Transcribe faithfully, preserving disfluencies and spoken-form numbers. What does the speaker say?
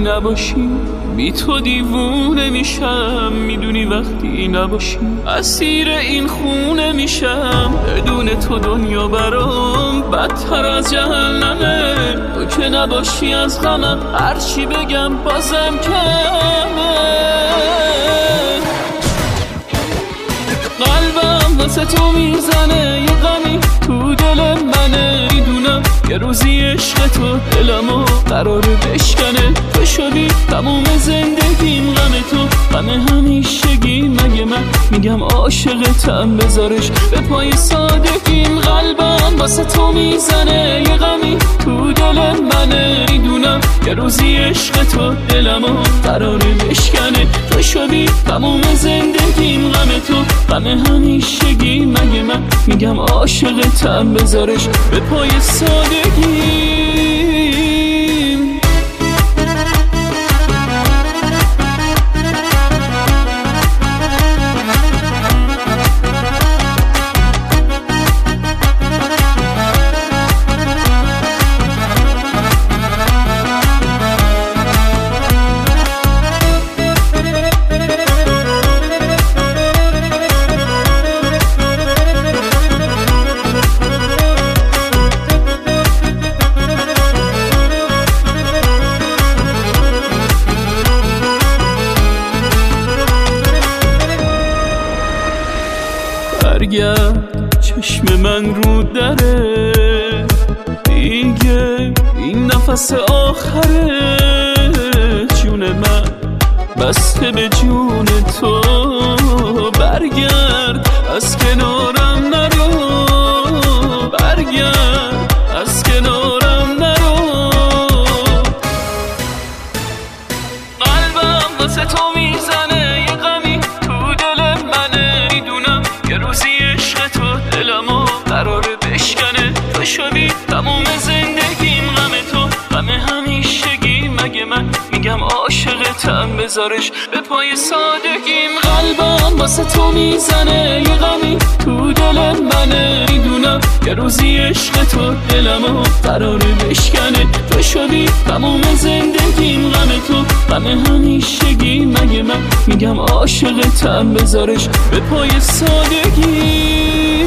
نباشی بی تو دیوونه میشم، میدونی وقتی نباشی اسیر این خونه میشم. بدون تو دنیا برام بدتر از جهنمه، تو که نباشی از غمم هرچی بگم بازم کمه. قلبم واسه تو میزنه، یه غمی تو دل منه، میدونم یه روزی عشق تو دلمو قراره بشکنه. تو شدی تموم زندگیم، غم تو غم همیشگی. مگه من میگم عاشقتم بذارش به پای سادگیم. قلبم واسه تو میزنه، یه غمی تو دل منه، میدونم یه روزی عشق تو دلمو قراره بشکنه. تو شدی تموم زندگیم، غم تو غم همیشگی. مگه من میگم عاشقتم بذارش به پای سادگی. برگرد چشم من رو دره دیگه، این نفس آخره. جون من بسته به جون تو، برگرد از کنارم نرو، برگرد از کنارم نرو. قلبم واسه تو میزنه، یه غمی تو دل منه، میدونم یه روزی عشق تو دلمو قراره بشکنه. تو شدی تموم زندگیم، غم تو غم همیشگی. مگه من میگم عاشقتم بذارش به پای سادگیم. قلبم واسه تو میزنه، یه غمی تو دل منه، میدونم یه روزی عشق تو دلمو قراره بشکنه. تو شدی تموم زندگیم، غم تو غم همیشگی. مگه من میگم عاشقتم بذارش به پای سادگی.